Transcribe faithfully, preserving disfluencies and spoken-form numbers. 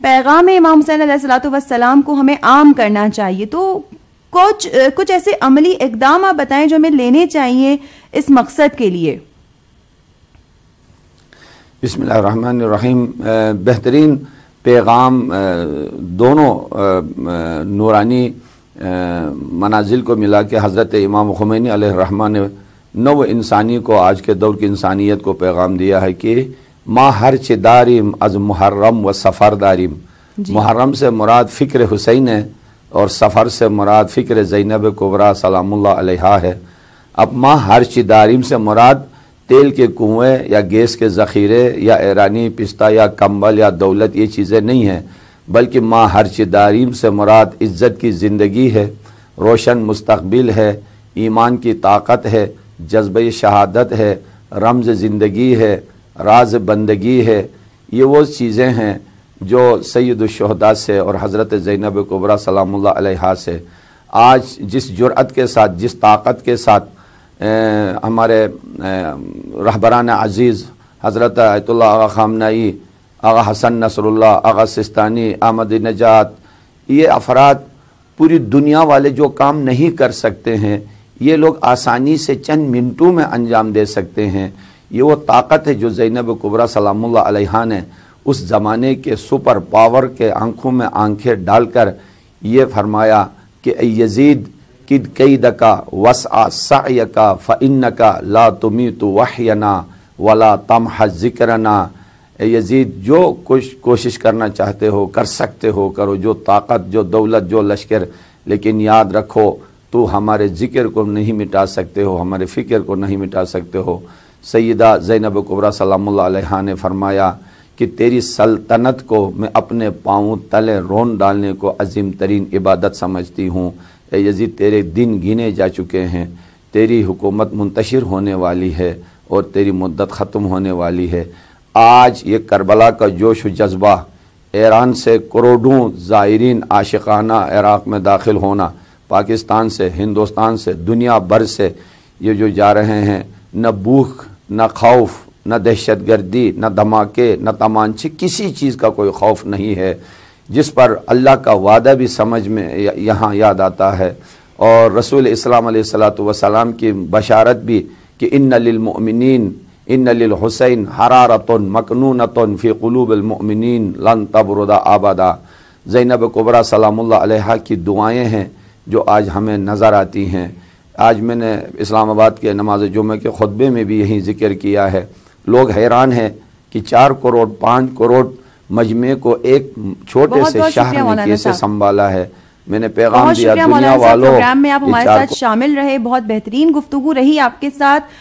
پیغام امام حسین علیہ الصلوۃ والسلام کو ہمیں عام کرنا چاہیے، تو کچھ کچھ ایسے عملی اقدام آپ بتائیں جو ہمیں لینے چاہیے اس مقصد کے لیے۔ بسم اللہ الرحمن الرحیم۔ بہترین پیغام دونوں نورانی منازل کو ملا کے حضرت امام خمینی علیہ الرحمہ نے نو انسانی کو، آج کے دور کی انسانیت کو پیغام دیا ہے کہ ما ہر چ داریم از محرم و سفر داریم۔ جی۔ محرم سے مراد فکر حسین ہے اور سفر سے مراد فکر زینب کبریٰ سلام اللہ علیہا ہے۔ اب ما ہر چ داریم سے مراد تیل کے کنویں یا گیس کے ذخیرے یا ایرانی پستہ یا کمبل یا دولت، یہ چیزیں نہیں ہیں، بلکہ ما ہر چ داریم سے مراد عزت کی زندگی ہے، روشن مستقبل ہے، ایمان کی طاقت ہے، جذبہ شہادت ہے، رمز زندگی ہے، راز بندگی ہے۔ یہ وہ چیزیں ہیں جو سید الشہداء سے اور حضرت زینب کبریٰ سلام اللہ علیہا سے آج جس جرأت کے ساتھ، جس طاقت کے ساتھ ہمارے رہبران عزیز حضرت آیت اللہ آغا خامنائی، آغا حسن نصر اللہ، آغا سستانی، احمد نجات، یہ افراد پوری دنیا والے جو کام نہیں کر سکتے ہیں یہ لوگ آسانی سے چند منٹوں میں انجام دے سکتے ہیں۔ یہ وہ طاقت ہے جو زینب کبریٰ سلام اللہ علیہا نے اس زمانے کے سپر پاور کے آنکھوں میں آنکھیں ڈال کر یہ فرمایا کہ اے یزید کد کیدکا وسع سعیکا فانکا لا تمیت وحینا ولا تمح ذکرنا۔ اے یزید جو کچھ کوشش کرنا چاہتے ہو کر سکتے ہو کرو، جو طاقت، جو دولت، جو لشکر، لیکن یاد رکھو تو ہمارے ذکر کو نہیں مٹا سکتے ہو، ہمارے فکر کو نہیں مٹا سکتے ہو۔ سیدہ زینب کبریٰ سلام اللہ علیہا نے فرمایا کہ تیری سلطنت کو میں اپنے پاؤں تلے رون ڈالنے کو عظیم ترین عبادت سمجھتی ہوں۔ اے یزید تیرے دن گنے جا چکے ہیں، تیری حکومت منتشر ہونے والی ہے اور تیری مدت ختم ہونے والی ہے۔ آج یہ کربلا کا جوش و جذبہ، ایران سے کروڑوں زائرین عاشقانہ عراق میں داخل ہونا، پاکستان سے، ہندوستان سے، دنیا بھر سے یہ جو جا رہے ہیں، نہ بھوک، نہ خوف، نہ دہشت گردی، نہ دھماکے، نہ تمانچے، کسی چیز کا کوئی خوف نہیں ہے، جس پر اللہ کا وعدہ بھی سمجھ میں یہاں یاد آتا ہے، اور رسول اسلام علیہ الصلوۃ والسلام کی بشارت بھی کہ ان للمؤمنین ان للحسین حرارۃ مکنونۃ فی قلوب المؤمنین لن تبرد ابدا۔ زینب کبریٰ سلام اللہ علیہا کی دعائیں ہیں جو آج ہمیں نظر آتی ہیں۔ آج میں نے اسلام آباد کے نماز جمعہ کے خطبے میں بھی یہی ذکر کیا ہے، لوگ حیران ہیں کہ چار کروڑ پانچ کروڑ مجمع کو ایک چھوٹے سے شہر میں کیسے سنبھالا ہے۔ میں نے پیغام دیا دنیا والوں، پروگرام میں آپ ہمارے ساتھ شامل رہے، بہت بہترین گفتگو رہی آپ کے ساتھ۔